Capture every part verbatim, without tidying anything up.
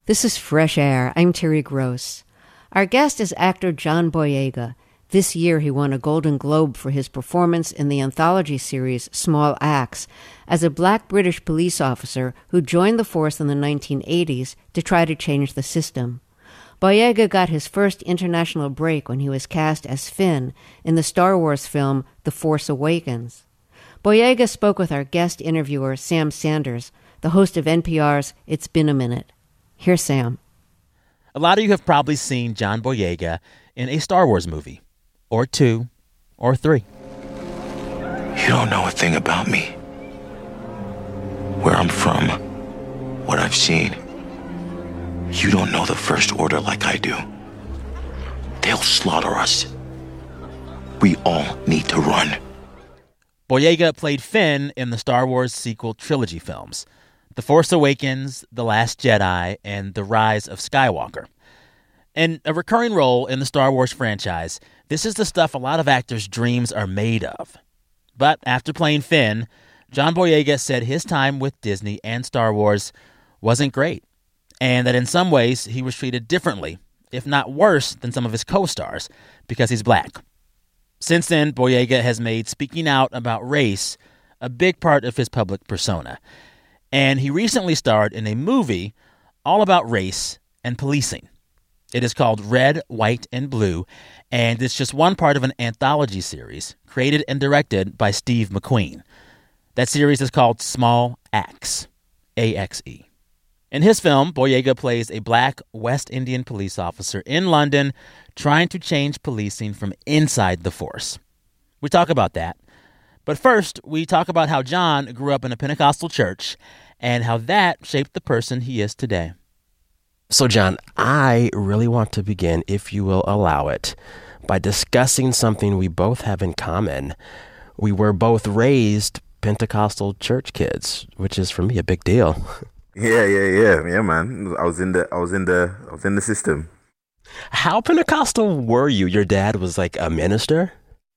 This is Fresh Air. I'm Terry Gross. Our guest is actor John Boyega. This year he won a Golden Globe for his performance in the anthology series Small Axe as a black British police officer who joined the force in the nineteen eighties to try to change the system. Boyega got his first international break when he was cast as Finn in the Star Wars film The Force Awakens. Boyega spoke with our guest interviewer Sam Sanders, the host of N P R's It's Been a Minute. Here's Sam. A lot of you have probably seen John Boyega in a Star Wars movie, or two, or three. You don't know a thing about me. Where I'm from, what I've seen. You don't know the First Order like I do. They'll slaughter us. We all need to run. Boyega played Finn in the Star Wars sequel trilogy films, The Force Awakens, The Last Jedi, and The Rise of Skywalker. In a recurring role in the Star Wars franchise, this is the stuff a lot of actors' dreams are made of. But after playing Finn, John Boyega said his time with Disney and Star Wars wasn't great, and that in some ways he was treated differently, if not worse, than some of his co-stars, because he's black. Since then, Boyega has made speaking out about race a big part of his public persona. And he recently starred in a movie all about race and policing. It is called Red, White, and Blue, and it's just one part of an anthology series created and directed by Steve McQueen. That series is called Small Axe, A X E. In his film, Boyega plays a black West Indian police officer in London trying to change policing from inside the force. We talk about that. But first, we talk about how John grew up in a Pentecostal church and how that shaped the person he is today. So, John, I really want to begin, if you will allow it, by discussing something we both have in common. We were both raised Pentecostal church kids, which is for me a big deal. Yeah, yeah, yeah, yeah, man. I was in the, I was in the, I was in the system. How Pentecostal were you? Your dad was like a minister?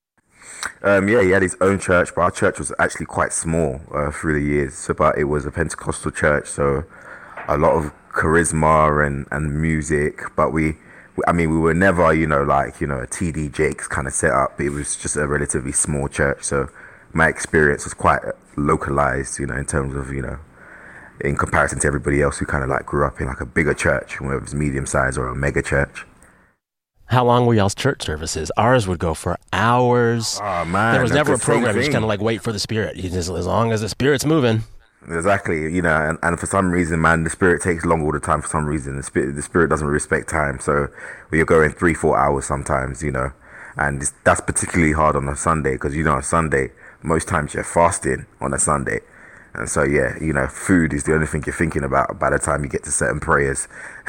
Um, yeah, he had his own church, but our church was actually quite small uh, through the years. So, but it was a Pentecostal church, so a lot of charisma and, and music. But we, I mean, we were never, you know, like, you know, a T D Jakes kind of setup. It was just a relatively small church. So my experience was quite localized, you know, in terms of, you know, in comparison to everybody else who kind of like grew up in like a bigger church, whether it was medium size or a mega church. How long were y'all's church services? Ours would go for hours. Oh, man. There was never a the same program. You just thing. kind of like wait for the spirit. You just, as long as the spirit's moving. Exactly, you know, and, and for some reason, man, the spirit takes long all the time. For some reason, the spirit, the spirit doesn't respect time. So you're going three, four hours sometimes, you know, and it's, that's particularly hard on a Sunday because, you know, on Sunday, most times you're fasting on a Sunday. And so, yeah, you know, food is the only thing you're thinking about by the time you get to certain prayers.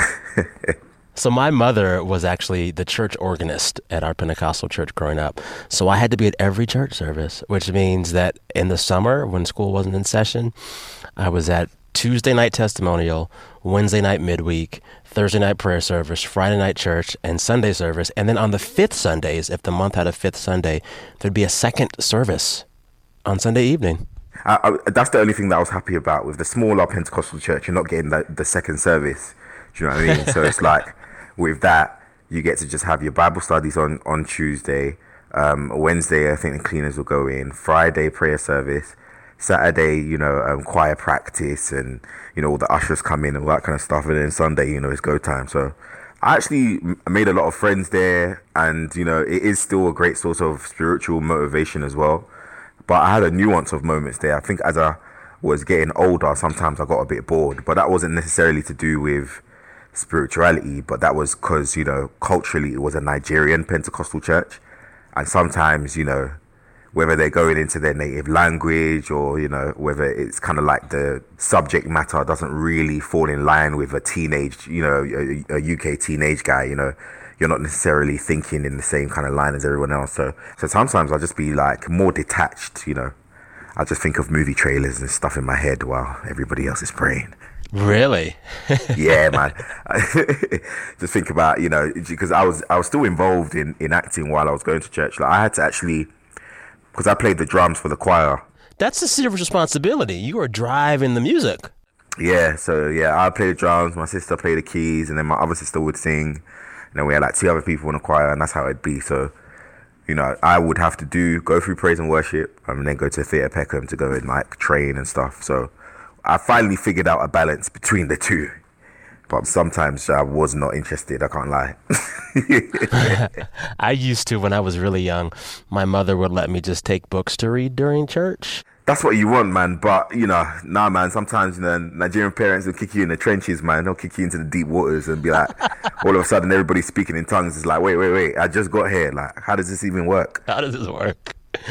So my mother was actually the church organist at our Pentecostal church growing up. So I had to be at every church service, which means that in the summer when school wasn't in session, I was at Tuesday night testimonial, Wednesday night midweek, Thursday night prayer service, Friday night church, and Sunday service. And then on the fifth Sundays, if the month had a fifth Sunday, there'd be a second service on Sunday evening. I, I, that's the only thing that I was happy about with the smaller Pentecostal church. You're not getting the, the second service. Do you know what I mean? So it's like, with that, you get to just have your Bible studies on, on Tuesday. Um, Wednesday, I think the cleaners will go in. Friday, prayer service. Saturday, you know, um, choir practice and, you know, all the ushers come in and all that kind of stuff. And then Sunday, you know, it's go time. So I actually m- made a lot of friends there. And, you know, it is still a great source of spiritual motivation as well. But I had a nuance of moments there. I think as I was getting older, sometimes I got a bit bored. But that wasn't necessarily to do with spirituality, but that was because, you know, culturally it was a Nigerian Pentecostal church, and sometimes, you know, whether they're going into their native language or, you know, whether it's kind of like the subject matter doesn't really fall in line with a teenage, you know, a, a U K teenage guy, you know, you're not necessarily thinking in the same kind of line as everyone else. So, so sometimes I'll just be like more detached, you know, I'll just think of movie trailers and stuff in my head while everybody else is praying. Really? Yeah, man. Just think about, you know, because I was I was still involved in, in acting while I was going to church. Like I had to actually, because I played the drums for the choir. That's a serious responsibility. You are driving the music. Yeah, so yeah, I play the drums, my sister played the keys, and then my other sister would sing. And then we had like two other people in the choir, and that's how it'd be. So, you know, I would have to do, go through praise and worship, and then go to Theatre Peckham to go and like train and stuff. So I finally figured out a balance between the two. But sometimes I was not interested, I can't lie. I used to when I was really young. My mother would let me just take books to read during church. That's what you want, man. But, you know, nah, man, sometimes, you know, Nigerian parents will kick you in the trenches, man. They'll kick you into the deep waters and be like, all of a sudden, everybody's speaking in tongues. It's like, wait, wait, wait, I just got here. Like, how does this even work? How does this work?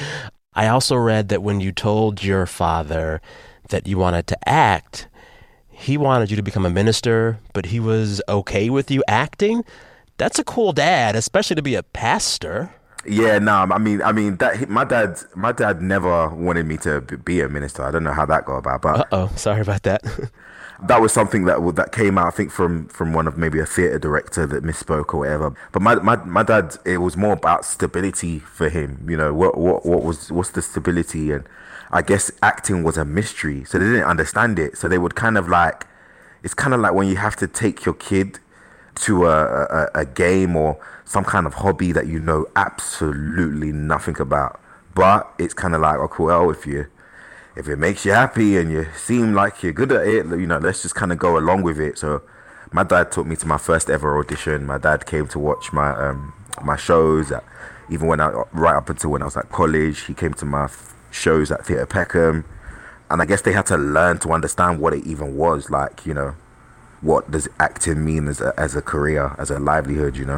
I also read that when you told your father that you wanted to act, he wanted you to become a minister, but he was okay with you acting. That's a cool dad, especially to be a pastor. Yeah, no, I mean, I mean that my dad, my dad never wanted me to be a minister. I don't know how that got about, but uh oh, sorry about that. That was something that that came out, I think, from from one of maybe a theatre director that misspoke or whatever. But my, my my dad, it was more about stability for him. You know, what what what was what's the stability? And I guess acting was a mystery, so they didn't understand it. So they would kind of like, it's kind of like when you have to take your kid to a, a, a game or some kind of hobby that you know absolutely nothing about, but it's kind of like, oh, well, if you if it makes you happy and you seem like you're good at it, you know, let's just kind of go along with it. So my dad took me to my first ever audition. My dad came to watch my um my shows at, even when I right up until when I was at college. He came to my f- shows at Theatre Peckham, and I guess they had to learn to understand what it even was like. You know, what does acting mean as a, as a career, as a livelihood, you know?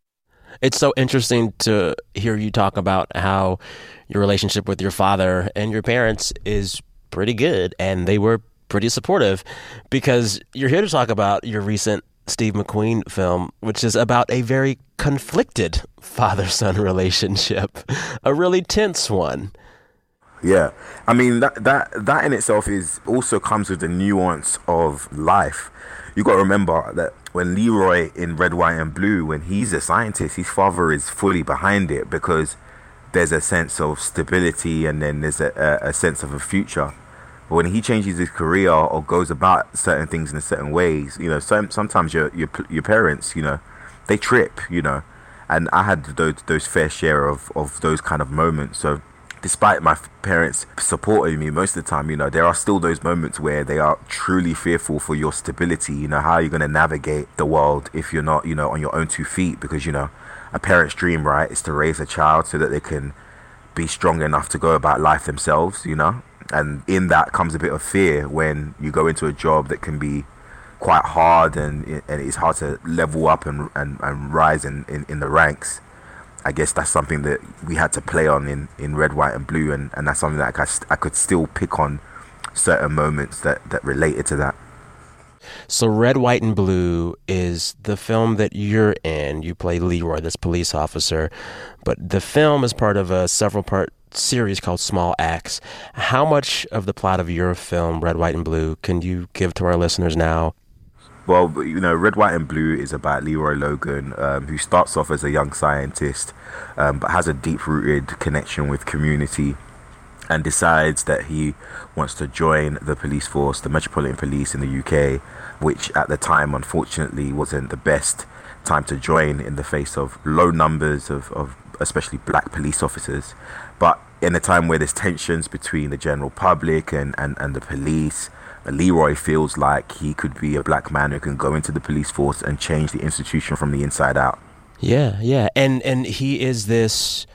It's so interesting to hear you talk about how your relationship with your father and your parents is pretty good, and they were pretty supportive, because you're here to talk about your recent Steve McQueen film, which is about a very conflicted father-son relationship, a really tense one. Yeah, I mean, that that that in itself is also comes with the nuance of life. You got to remember that when Leroy in Red, White and Blue, when he's a scientist, his father is fully behind it because there's a sense of stability and then there's a, a, a sense of a future. But when he changes his career or goes about certain things in certain ways, you know, some, sometimes your, your your parents, you know, they trip, you know. And I had those those fair share of, of those kind of moments. So despite my parents supporting me most of the time, you know, there are still those moments where they are truly fearful for your stability. You know, how are you going to navigate the world if you're not, you know, on your own two feet? Because, you know, a parent's dream, right, is to raise a child so that they can be strong enough to go about life themselves, you know. And in that comes a bit of fear when you go into a job that can be quite hard and and it's hard to level up and, and, and rise in, in, in the ranks. I guess that's something that we had to play on in, in Red, White and Blue, and, and that's something that I, I could still pick on certain moments that, that related to that. So Red, White and Blue is the film that you're in. You play Leroy, this police officer, but the film is part of a several-part series called Small Axe. How much of the plot of your film, Red, White and Blue, can you give to our listeners now? Well, you know, Red, White and Blue is about Leroy Logan, um, who starts off as a young scientist, um, but has a deep-rooted connection with community and decides that he wants to join the police force, the Metropolitan Police in the U K, which at the time, unfortunately, wasn't the best time to join in the face of low numbers of, of especially black police officers. But in a time where there's tensions between the general public and, and, and the police, Leroy feels like he could be a black man who can go into the police force and change the institution from the inside out. Yeah, yeah. And and he is this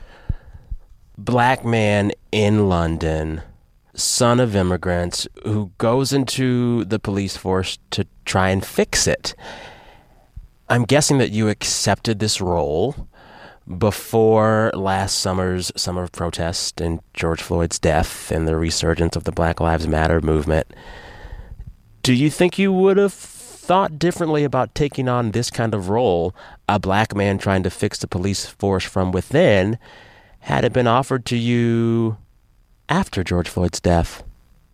black man in London, son of immigrants, who goes into the police force to try and fix it. I'm guessing that you accepted this role before last summer's summer of protest and George Floyd's death and the resurgence of the Black Lives Matter movement. Do you think you would have thought differently about taking on this kind of role, a black man trying to fix the police force from within, had it been offered to you after George Floyd's death?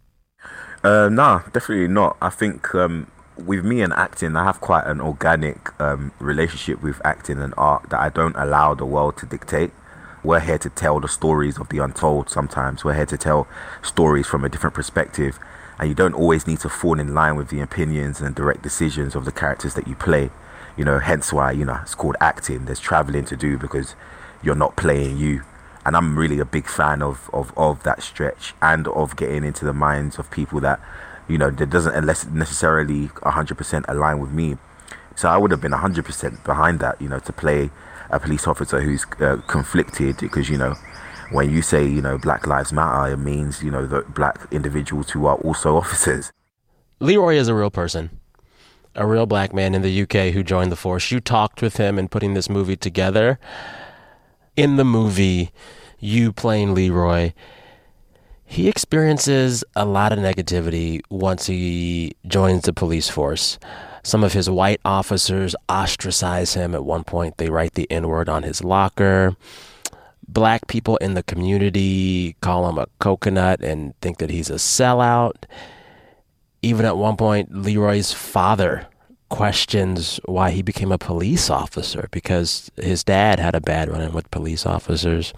Uh, no, definitely not. I think um, with me and acting, I have quite an organic um, relationship with acting and art that I don't allow the world to dictate. We're here to tell the stories of the untold sometimes. We're here to tell stories from a different perspective. and you don't always need to fall in line with the opinions and direct decisions of the characters that you play. You know, hence why, you know, it's called acting. There's traveling to do because you're not playing you. And I'm really a big fan of, of, of that stretch and of getting into the minds of people that, you know, that doesn't unless necessarily one hundred percent align with me. So I would have been one hundred percent behind that, you know, to play a police officer who's uh, conflicted because, you know, when you say, you know, Black Lives Matter, it means, you know, that black individuals who are also officers. Leroy is a real person, a real black man in the U K who joined the force. You talked with him in putting this movie together. In the movie, you playing Leroy, he experiences a lot of negativity once he joins the police force. Some of his white officers ostracize him. At one point, they write the N-word on his locker. Black people in the community call him a coconut and think that he's a sellout. Even at one point, Leroy's father questions why he became a police officer because his dad had a bad run-in with police officers.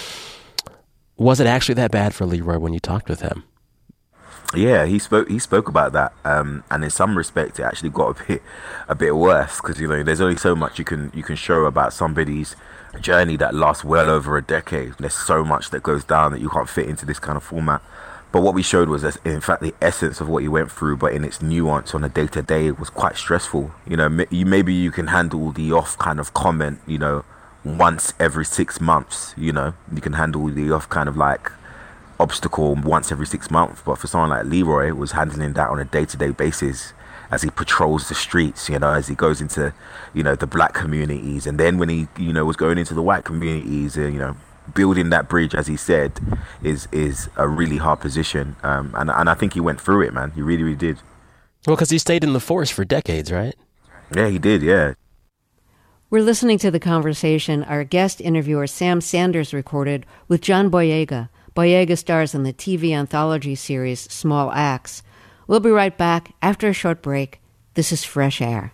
Was it actually that bad for Leroy when you talked with him? Yeah, he spoke. He spoke about that, um, and in some respects, it actually got a bit, a bit worse because you know there's only so much you can you can show about somebody's journey that lasts well over a decade. There's so much that goes down that you can't fit into this kind of format. But what we showed was, in fact, the essence of what he went through, but in its nuance on a day to day, was quite stressful. You know, you maybe you can handle the off kind of comment, you know, once every six months. You know, you can handle the off kind of like obstacle once every six months, but for someone like Leroy, was handling that on a day-to-day basis as he patrols the streets, you know, as he goes into, you know, the black communities, and then when he, you know, was going into the white communities, and you know, building that bridge, as he said, is is a really hard position, um, and and I think he went through it, man. He really, really did. Well, because he stayed in the force for decades, right? Yeah, he did. Yeah. We're listening to the conversation our guest interviewer Sam Sanders recorded with John Boyega. Boyega stars in the T V anthology series Small Axe. We'll be right back after a short break. This is Fresh Air.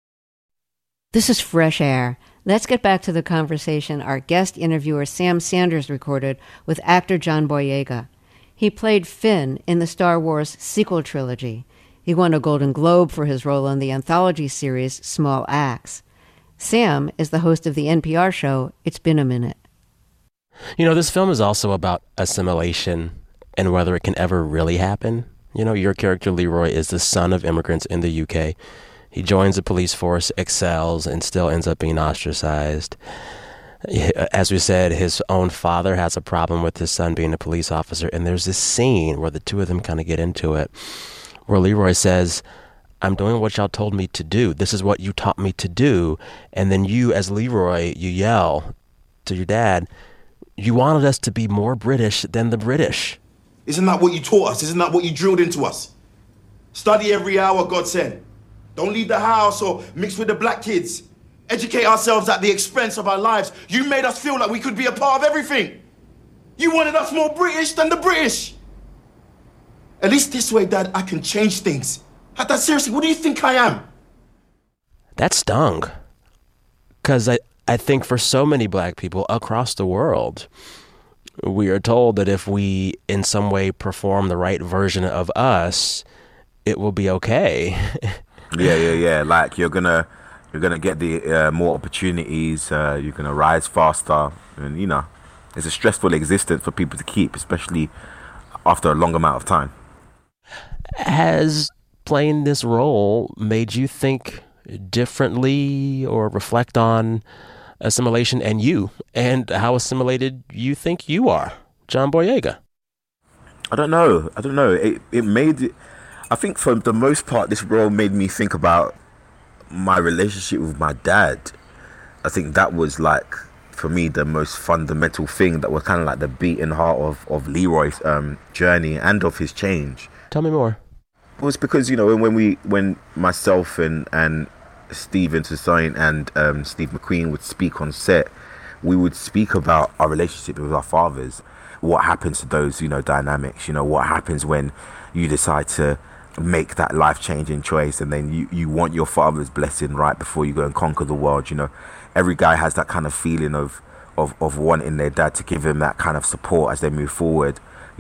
This is Fresh Air. Let's get back to the conversation our guest interviewer Sam Sanders recorded with actor John Boyega. He played Finn in the Star Wars sequel trilogy. He won a Golden Globe for his role in the anthology series Small Axe. Sam is the host of the N P R show It's Been a Minute. You know, this film is also about assimilation and whether it can ever really happen. You know, your character, Leroy, is the son of immigrants in the U K. He joins the police force, excels, and still ends up being ostracized. As we said, his own father has a problem with his son being a police officer, and there's this scene where the two of them kind of get into it, where Leroy says, I'm doing what y'all told me to do. This is what you taught me to do. And then you, as Leroy, you yell to your dad, you wanted us to be more British than the British. Isn't that what you taught us? Isn't that what you drilled into us? Study every hour God sent. Don't leave the house or mix with the black kids. Educate ourselves at the expense of our lives. You made us feel like we could be a part of everything. You wanted us more British than the British. At least this way, Dad, I can change things. Dad, seriously, what do you think I am? That stung. Because I, I think for so many black people across the world, we are told that if we in some way perform the right version of us, it will be okay. yeah, yeah, yeah. Like you're gonna, you're gonna get the uh, more opportunities. Uh, you're gonna rise faster, and you know, it's a stressful existence for people to keep, especially after a long amount of time. Has playing this role made you think differently or reflect on assimilation and you, and how assimilated you think you are, John Boyega? I don't know. I don't know. It it made it, I think for the most part, this role made me think about my relationship with my dad. I think that was like, for me, the most fundamental thing that was kind of like the beating heart of, of Leroy's um, journey and of his change. Tell me more. It was because, you know, when, when we, when myself and, and Steven Toussaint and um, Steve McQueen would speak on set, we would speak about our relationship with our fathers. What happens to those, you know, dynamics? You know, what happens when you decide to make that life-changing choice and then you, you want your father's blessing right before you go and conquer the world. You know, every guy has that kind of feeling of, of, of wanting their dad to give him that kind of support as they move forward.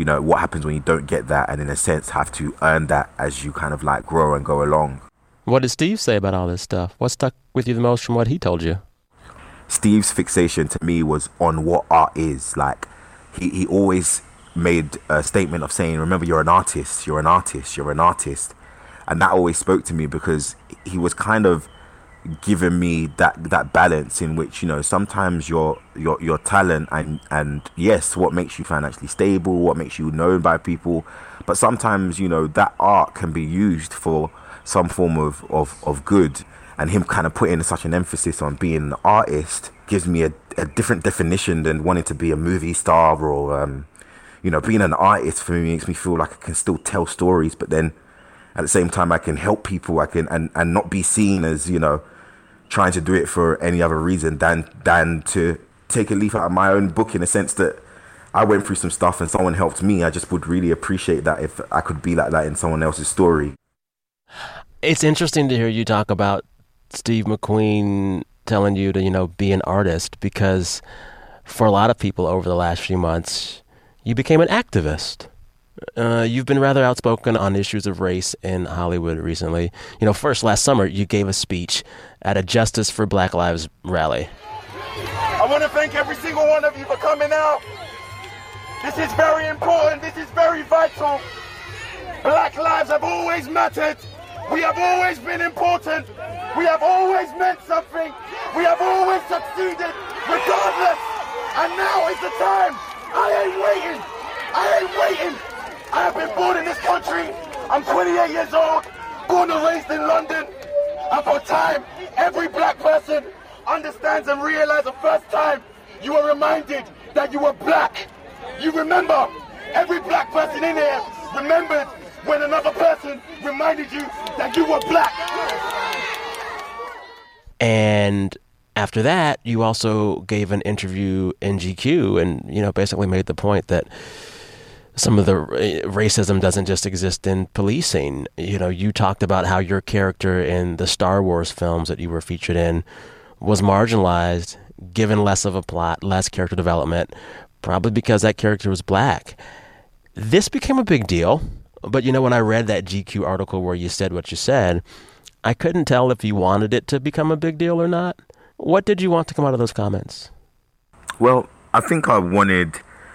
you know, what happens when you don't get that, and in a sense have to earn that as you kind of like grow and go along. What did Steve say about all this stuff? What stuck with you the most from what he told you? Steve's fixation to me was on what art is. Like, he, he always made a statement of saying, remember, you're an artist, you're an artist, you're an artist. And that always spoke to me, because he was kind of giving me that that balance in which, you know, sometimes your your your talent and and yes, what makes you financially stable, what makes you known by people, but sometimes, you know, that art can be used for some form of of, of good. And him kind of putting such an emphasis on being an artist gives me a, a different definition than wanting to be a movie star, or um you know, being an artist for me makes me feel like I can still tell stories, but then at the same time I can help people, I can and and not be seen as, you know, trying to do it for any other reason than than to take a leaf out of my own book, in a sense that I went through some stuff and someone helped me. I just would really appreciate that if I could be like that in someone else's story. It's interesting to hear you talk about Steve McQueen telling you to, you know, be an artist, because for a lot of people over the last few months, you became an activist. Uh, you've been rather outspoken on issues of race in Hollywood recently. You know, first, last summer, you gave a speech at a Justice for Black Lives rally. I want to thank every single one of you for coming out. This is very important. This is very vital. Black lives have always mattered. We have always been important. We have always meant something. We have always succeeded, regardless. And now is the time. I ain't waiting. I ain't waiting. I have been born in this country. I'm twenty-eight years old, born and raised in London. And for time, every black person understands and realizes the first time you are reminded that you were black. You remember, every black person in here remembered when another person reminded you that you were black. And after that, you also gave an interview in G Q and, you know, basically made the point that some of the racism doesn't just exist in policing. You know, you talked about how your character in the Star Wars films that you were featured in was marginalized, given less of a plot, less character development, probably because that character was black. This became a big deal. But, you know, when I read that G Q article where you said what you said, I couldn't tell if you wanted it to become a big deal or not. What did you want to come out of those comments? Well, I think I wanted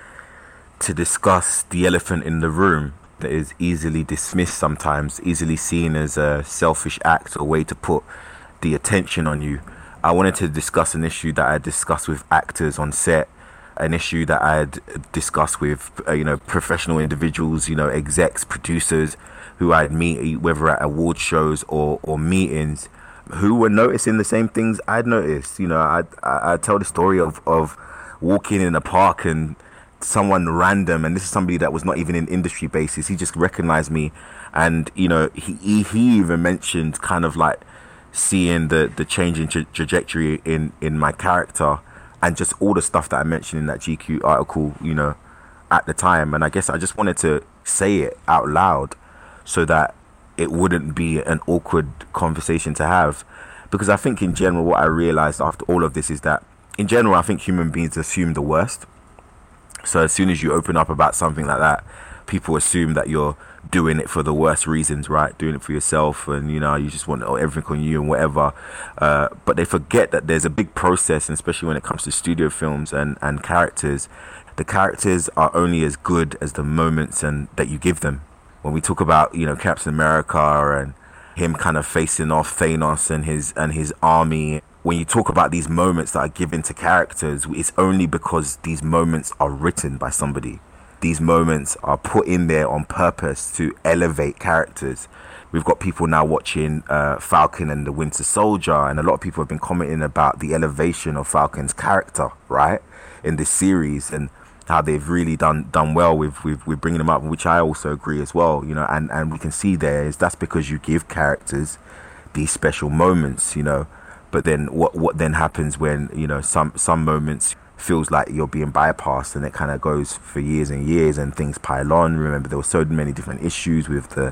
to discuss the elephant in the room that is easily dismissed sometimes, easily seen as a selfish act or way to put the attention on you. I wanted to discuss an issue that I discussed with actors on set, an issue that I had discussed with, uh, you know, professional individuals, you know, execs, producers, who I'd meet, whether at award shows or, or meetings, who were noticing the same things I'd noticed. You know, I'd, I'd tell the story of, of walking in a park and someone random, and this is somebody that was not even in industry basis, he just recognized me, and, you know, he he, he even mentioned kind of like seeing the, the change in tra- trajectory in, in my character, and just all the stuff that I mentioned in that G Q article, you know, at the time. And I guess I just wanted to say it out loud so that it wouldn't be an awkward conversation to have. Because I think in general, what I realized after all of this is that in general, I think human beings assume the worst. So as soon as you open up about something like that, people assume that you're doing it for the worst reasons, right? Doing it for yourself, and, you know, you just want everything on you and whatever. Uh, but they forget that there's a big process, and especially when it comes to studio films and, and characters, the characters are only as good as the moments and that you give them. When we talk about, you know, Captain America and him kind of facing off Thanos and his and his army, when you talk about these moments that are given to characters, it's only because these moments are written by somebody. These moments are put in there on purpose to elevate characters. We've got people now watching uh, Falcon and the Winter Soldier, and a lot of people have been commenting about the elevation of Falcon's character, right, in this series, and how they've really done done well with, with, with bringing them up, which I also agree as well, you know, and, and we can see there is that's because you give characters these special moments, you know, but then what what then happens when, you know, some some moments feels like you're being bypassed, and it kind of goes for years and years and things pile on. Remember, there were so many different issues with the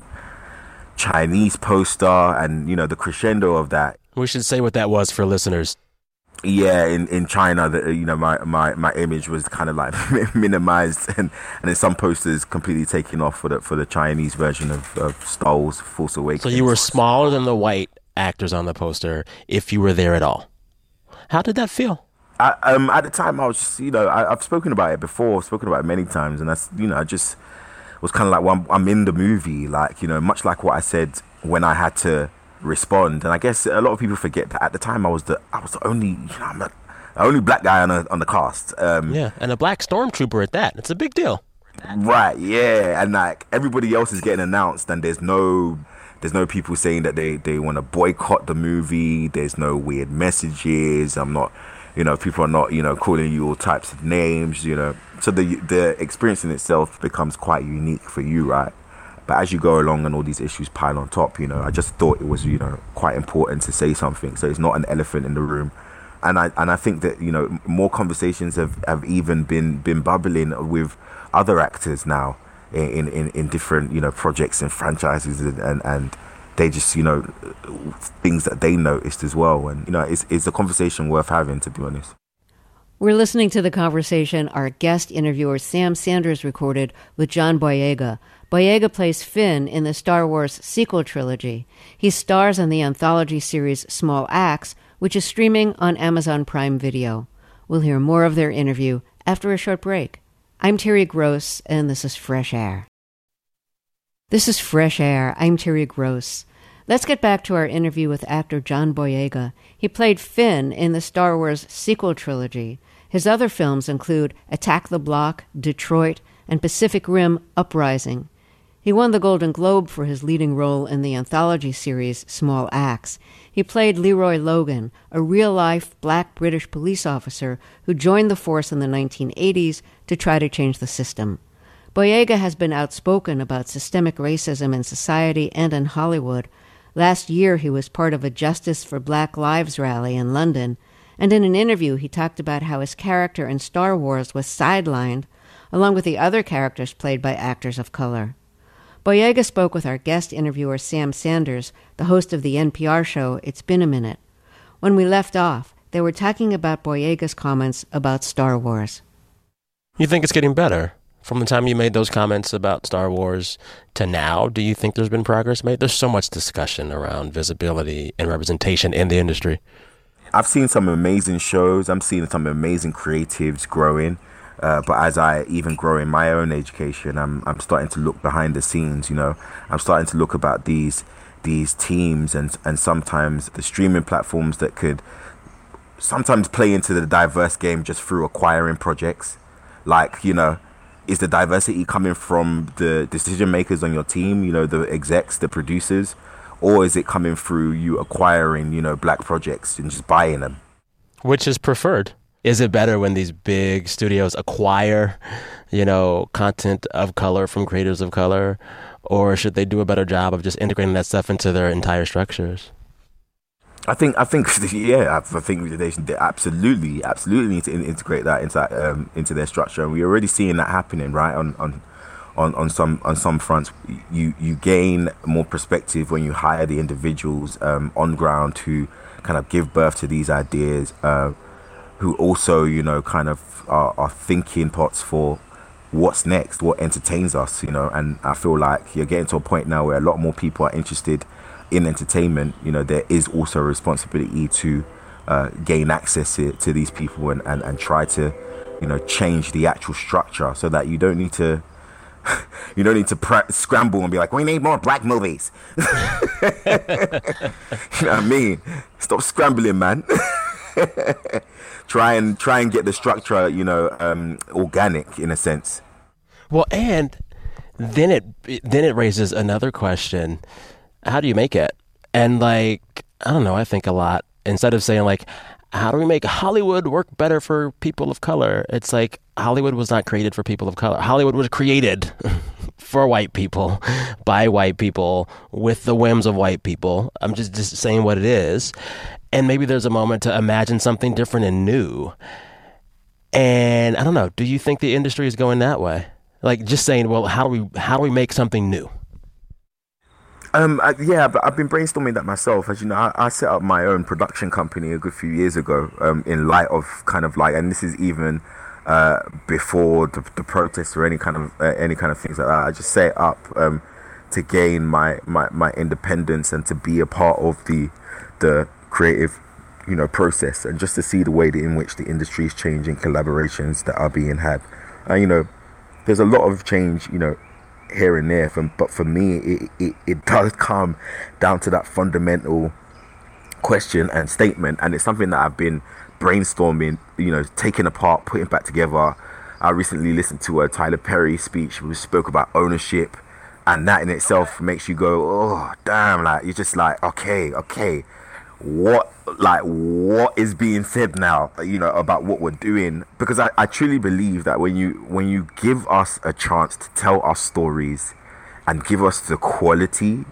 Chinese poster and, you know, the crescendo of that. We should say what that was for listeners. Yeah, in, in China, the, you know, my, my, my image was kind of like minimized, and, and then some posters completely taken off for the for the Chinese version of, of Star Wars: Force Awakens. So you were smaller than the white actors on the poster, if you were there at all. How did that feel? I, um, at the time, I was just, you know, I, I've spoken about it before, I've spoken about it many times, and that's, you know, I just was kind of like, well, I'm, I'm in the movie, like, you know, much like what I said when I had to respond. And I guess a lot of people forget that at the time I was the I was the only, you know, I'm the only black guy on the on the cast. Um, yeah, and a black stormtrooper at that. It's a big deal. Right? Yeah, and like everybody else is getting announced, and there's no there's no people saying that they they want to boycott the movie. There's no weird messages. I'm not, you know, people are not, you know, calling you all types of names. You know, so the the experience in itself becomes quite unique for you, right? But as you go along and all these issues pile on top, you know, I just thought it was, you know, quite important to say something. So it's not an elephant in the room. And I and I think that, you know, more conversations have, have even been, been bubbling with other actors now in, in, in different, you know, projects and franchises. And, and, and they just, you know, things that they noticed as well. And, you know, it's, it's a conversation worth having, to be honest. We're listening to the conversation our guest interviewer Sam Sanders recorded with John Boyega. Boyega plays Finn in the Star Wars sequel trilogy. He stars in the anthology series Small Axe, which is streaming on Amazon Prime Video. We'll hear more of their interview after a short break. I'm Terry Gross, and this is Fresh Air. This is Fresh Air. I'm Terry Gross. Let's get back to our interview with actor John Boyega. He played Finn in the Star Wars sequel trilogy. His other films include Attack the Block, Detroit, and Pacific Rim Uprising. He won the Golden Globe for his leading role in the anthology series Small Axe. He played Leroy Logan, a real-life black British police officer who joined the force in the nineteen eighties to try to change the system. Boyega has been outspoken about systemic racism in society and in Hollywood. Last year, he was part of a Justice for Black Lives rally in London, and in an interview, he talked about how his character in Star Wars was sidelined, along with the other characters played by actors of color. Boyega spoke with our guest interviewer Sam Sanders, the host of the N P R show It's Been a Minute. When we left off, they were talking about Boyega's comments about Star Wars. You think it's getting better? From the time you made those comments about Star Wars to now, do you think there's been progress made? There's so much discussion around visibility and representation in the industry. I've seen some amazing shows. I'm seeing some amazing creatives growing. Uh, but as I even grow in my own education, I'm I'm starting to look behind the scenes. You know, I'm starting to look about these these teams and and sometimes the streaming platforms that could sometimes play into the diverse game just through acquiring projects. Like, you know, is the diversity coming from the decision makers on your team? You know, the execs, the producers, or is it coming through you acquiring, you know, black projects and just buying them? Which is preferred? Is it better when these big studios acquire, you know, content of color from creators of color, or should they do a better job of just integrating that stuff into their entire structures? I think, I think, yeah, I think they, they absolutely, absolutely need to integrate that into that, um, into their structure, and we're already seeing that happening, right? On on on on some on some fronts, you you gain more perspective when you hire the individuals um, on ground to kind of give birth to these ideas. Uh, who also, you know, kind of are, are thinking pots for what's next, what entertains us, you know. And I feel like you're getting to a point now where a lot more people are interested in entertainment. You know, there is also a responsibility to uh, gain access to, to these people and, and, and try to, you know, change the actual structure so that you don't need to you don't need to pr- scramble and be like, we need more black movies. You know what I mean? Stop scrambling, man. try and try and get the structure, you know, um, organic in a sense. Well, and then it then it raises another question: how do you make it? And like, I don't know. I think a lot. Instead of saying like, how do we make Hollywood work better for people of color? It's like Hollywood was not created for people of color. Hollywood was created for white people, by white people, with the whims of white people. I'm just, just saying what it is. And maybe there's a moment to imagine something different and new. And I don't know, do you think the industry is going that way? Like just saying, well, how do we how do we make something new? Um, I, yeah, but I've been brainstorming that myself. As you know, I, I set up my own production company a good few years ago. Um, in light of kind of like, and this is even uh, before the, the protests or any kind of uh, any kind of things like that. I just set it up um, to gain my, my, my independence and to be a part of the the creative, you know, process, and just to see the way that in which the industry is changing, collaborations that are being had. And you know, there's a lot of change, you know, here and there, from, but for me it, it, it does come down to that fundamental question and statement, and it's something that I've been brainstorming, you know, taking apart, putting back together. I recently listened to a Tyler Perry speech which spoke about ownership, and that in itself makes you go, oh damn, like you're just like, okay okay what like what is being said now, you know, about what we're doing. Because I, I truly believe that when you when you give us a chance to tell our stories and give us the quality,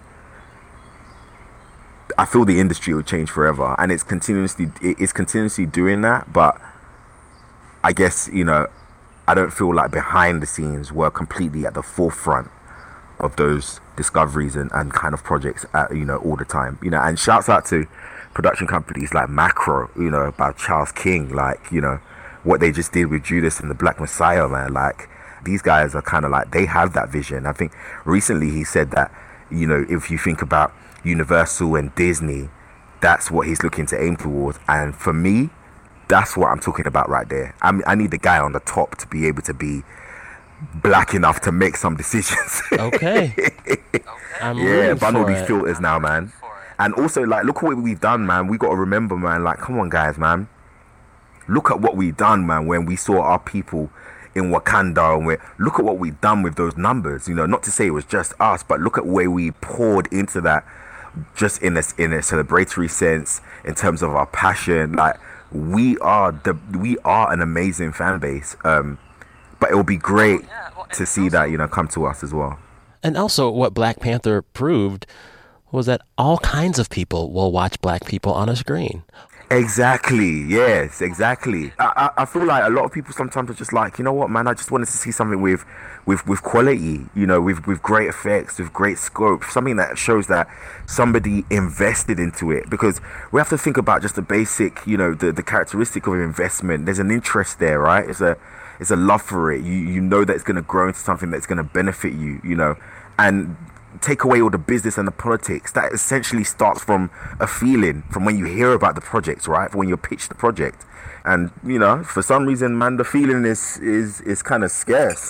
I feel the industry will change forever, and it's continuously it's continuously doing that. But I guess, you know, I don't feel like behind the scenes we're completely at the forefront of those discoveries and, and kind of projects at, you know, all the time, you know. And shouts out to production companies like Macro, you know, about Charles King, like, you know, what they just did with Judas and the Black Messiah, man. Like, these guys are kind of like, they have that vision. I think recently he said that, you know, if you think about Universal and Disney, that's what he's looking to aim towards. And for me, that's what I'm talking about right there. I mean, I need the guy on the top to be able to be black enough to make some decisions. Okay. I'm yeah, run all these it. filters now, man. And also, like, look at what we've done, man. We got to remember, man, like, come on, guys, man. Look at what we've done, man, when we saw our people in Wakanda. And we're, look at what we've done with those numbers. You know, not to say it was just us, but look at where we poured into that, just in a, in a celebratory sense, in terms of our passion. Like, we are the we are an amazing fan base. Um, but it will be great to see that, you know, come to us as well. And also, what Black Panther proved was that all kinds of people will watch black people on a screen. Exactly. Yes, exactly. I, I, I feel like a lot of people sometimes are just like, you know what, man, I just wanted to see something with, with, with quality, you know, with, with great effects, with great scope, something that shows that somebody invested into it. Because we have to think about just the basic, you know, the, the characteristic of investment. There's an interest there, right? It's a, it's a love for it. You, you know that it's going to grow into something that's going to benefit you, you know, and take away all the business and the politics. That essentially starts from a feeling, from when you hear about the project, right? From when you pitch the project. And, you know, for some reason, man, the feeling is is is kind of scarce.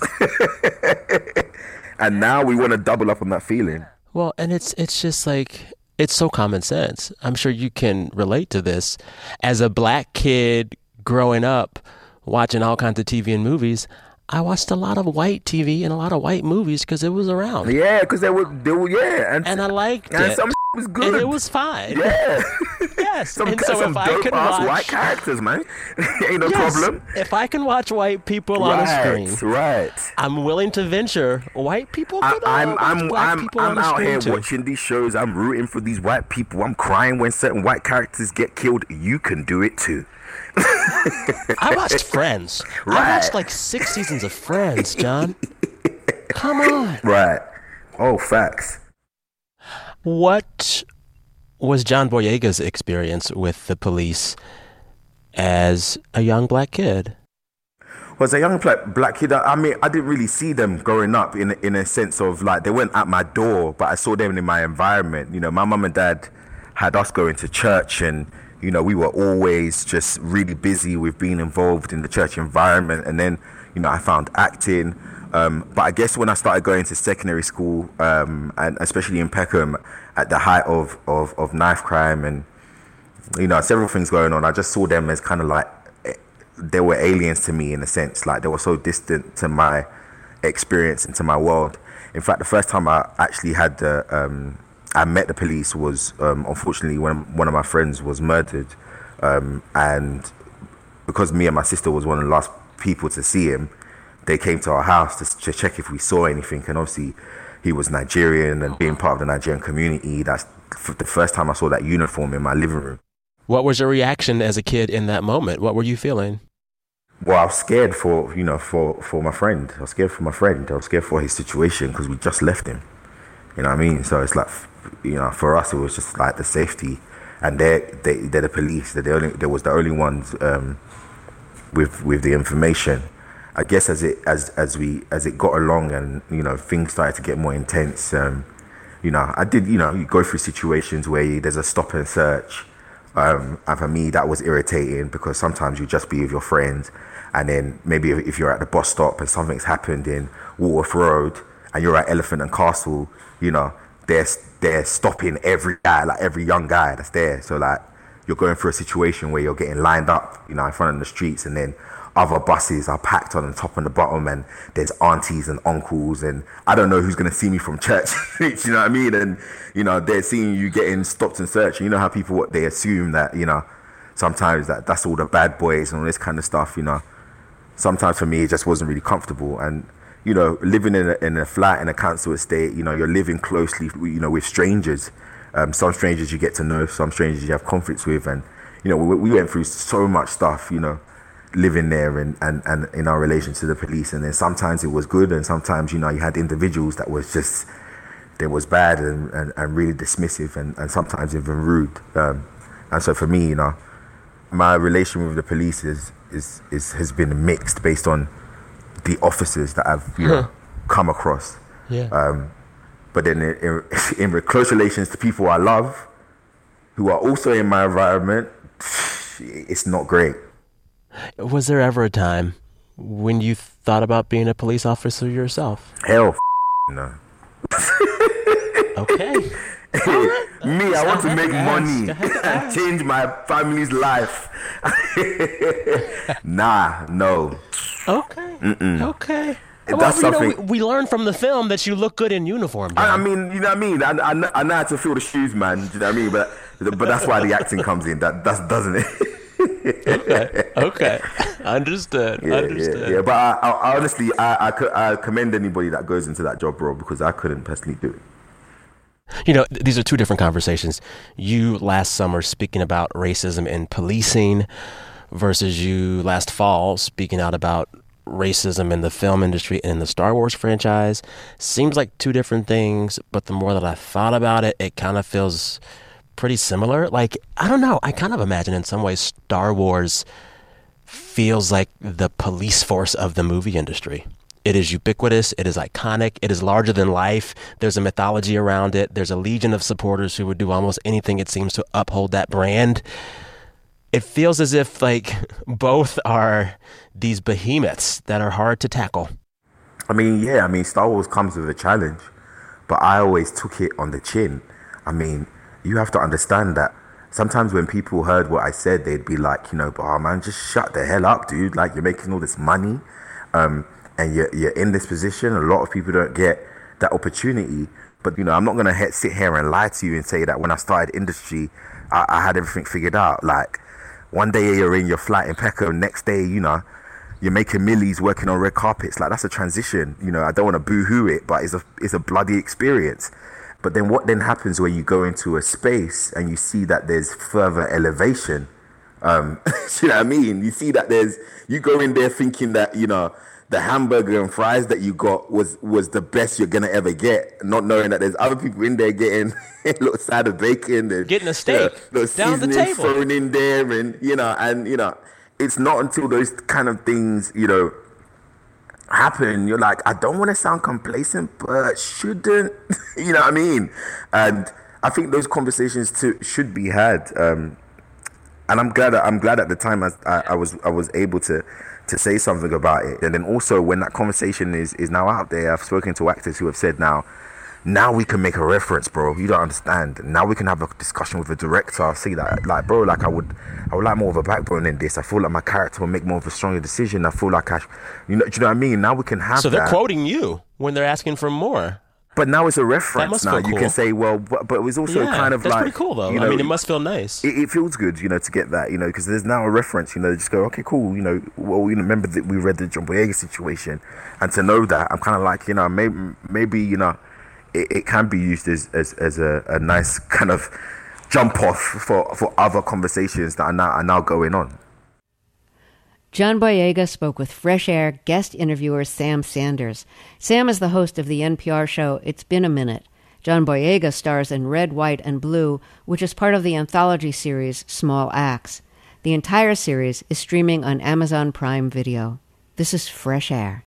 And now we want to double up on that feeling. Well, and it's it's just like, it's so common sense. I'm sure you can relate to this. As a black kid growing up, watching all kinds of T V and movies, I watched a lot of white T V and a lot of white movies because it was around. Yeah, because they were, they were, yeah. And, and I liked and it. And some was good. And it was fine. Yeah. Yes. Some, and so some if I dope can ass watch white characters, man. Ain't no yes, problem. If I can watch white people right, on a screen, right. I'm willing to venture white people could I, I'm, watch I'm, black I'm, people I'm on out screen here too. watching these shows. I'm rooting for these white people. I'm crying when certain white characters get killed. You can do it too. I watched Friends. Right. I watched like six seasons of Friends, John. Come on. Right. Oh, facts. What was John Boyega's experience with the police as a young black kid? Well, as a young black, black kid, I mean, I didn't really see them growing up in in a sense of like, they weren't at my door, but I saw them in my environment. You know, my mum and dad had us going to church, and you know, we were always just really busy with being involved in the church environment. And then, you know, I found acting. Um, but I guess when I started going to secondary school, um, and especially in Peckham, at the height of, of, of knife crime and, you know, several things going on, I just saw them as kind of like, they were aliens to me in a sense. Like, they were so distant to my experience and to my world. In fact, the first time I actually had the... Um, I met the police was, um, unfortunately, when one of my friends was murdered. Um, and because me and my sister was one of the last people to see him, they came to our house to, to check if we saw anything. And obviously, he was Nigerian, and being part of the Nigerian community, that's the first time I saw that uniform in my living room. What was your reaction as a kid in that moment? What were you feeling? Well, I was scared for, you know, for, for my friend. I was scared for my friend. I was scared for his situation because we just left him. You know what I mean? So it's like, you know, for us, it was just like the safety. And they're, they, they're the police. They're the only, they was the only ones um, with with the information. I guess as it as as we as it got along and, you know, things started to get more intense, um, you know, I did, you know, you go through situations where you, there's a stop and search. Um, and for me, that was irritating because sometimes you just be with your friends, and then maybe if, if you're at the bus stop and something's happened in Walworth Road and you're at Elephant and Castle, you know, they're they're stopping every guy, like every young guy that's there. So like you're going through a situation where you're getting lined up, you know, in front of the streets, and then other buses are packed on the top and the bottom, and there's aunties and uncles, and I don't know who's going to see me from church. You know what I mean? And, you know, they're seeing you getting stopped and searched. You know how people, what they assume that, you know, sometimes that that's all the bad boys and all this kind of stuff, you know. Sometimes for me, it just wasn't really comfortable. And, you know, living in a, in a flat in a council estate, you know, you're living closely, you know, with strangers. Um, some strangers you get to know, some strangers you have conflicts with. And, you know, we, we went through so much stuff, you know, living there and, and, and in our relation to the police. And then sometimes it was good, and sometimes, you know, you had individuals that was just, they was bad and, and, and really dismissive, and, and sometimes even rude. Um, and so for me, you know, my relation with the police is, is, is has been mixed based on the officers that I've, you know, come across. Yeah. Um, but then in, in, in close relations to people I love, who are also in my environment, it's not great. Was there ever a time when you thought about being a police officer yourself? Hell, f- no. Okay. Right. Me, I want to make money and change my family's life. Nah, no. Okay. Mm-mm. Okay. That's well, something. You know, we, we learned from the film that you look good in uniform. I, I mean, you know what I mean? I, I, know, I know how to feel the shoes, man. Do you know what I mean? But but that's why the acting comes in. That that's, doesn't it? Okay. Okay. Understood. Yeah, Understood. Yeah, yeah. But I, I, honestly, I, I, I commend anybody that goes into that job, bro, because I couldn't personally do it. You know, th- these are two different conversations. You last summer speaking about racism in policing versus you last fall speaking out about racism in the film industry and in the Star Wars franchise. Seems like two different things, but the more that I thought about it, it kind of feels pretty similar. Like, I don't know, I kind of imagine in some ways Star Wars feels like the police force of the movie industry. It is ubiquitous, it is iconic, it is larger than life. There's a mythology around it. There's a legion of supporters who would do almost anything, it seems, to uphold that brand. It feels as if, like, both are these behemoths that are hard to tackle. I mean, yeah, I mean, Star Wars comes with a challenge, but I always took it on the chin. I mean, you have to understand that sometimes when people heard what I said, they'd be like, you know, oh man, just shut the hell up, dude. Like, you're making all this money, um, and you're, you're in this position. A lot of people don't get that opportunity. But, you know, I'm not going to sit here and lie to you and say that when I started industry, I, I had everything figured out. Like, one day you're in your flat in Peckham, next day, you know, you're making millies working on red carpets. Like, that's a transition. You know, I don't want to boo-hoo it, but it's a it's a bloody experience. But then what then happens when you go into a space and you see that there's further elevation? Um, you know what I mean? You see that there's, you go in there thinking that, you know, the hamburger and fries that you got was, was the best you're going to ever get, not knowing that there's other people in there getting a little side of bacon. And, getting a steak, you know, down the table. Thrown in there, and, you know, and, you know, it's not until those kind of things, you know, happen, you're like, I don't want to sound complacent, but shouldn't, you know what I mean? And I think those conversations too should be had. Um, and I'm glad that, I'm glad at the time I, I, I was I was able to to say something about it. And then also when that conversation is is now out there, I've spoken to actors who have said now, now we can make a reference, bro. You don't understand. Now we can have a discussion with a director. See that, like, bro, like I would, I would like more of a backbone in this. I feel like my character will make more of a stronger decision. I feel like I, you know, do you know what I mean? Now we can have. So they're that. quoting you when they're asking for more. But now it's a reference. Now cool. you can say, well, but, but it was also yeah, kind of that's like, pretty cool though. You know, I mean, it must feel nice. It, it feels good, you know, to get that, you know, because there's now a reference. You know, just go, okay, cool. You know, well, you know, remember that we read the John Boyega situation, and to know that, I'm kind of like, you know, maybe, maybe, you know. It, it can be used as as, as a, a nice kind of jump off for, for other conversations that are now are now going on. John Boyega spoke with Fresh Air guest interviewer Sam Sanders. Sam is the host of the N P R show It's Been a Minute. John Boyega stars in Red, White, and Blue, which is part of the anthology series Small Axe. The entire series is streaming on Amazon Prime Video. This is Fresh Air.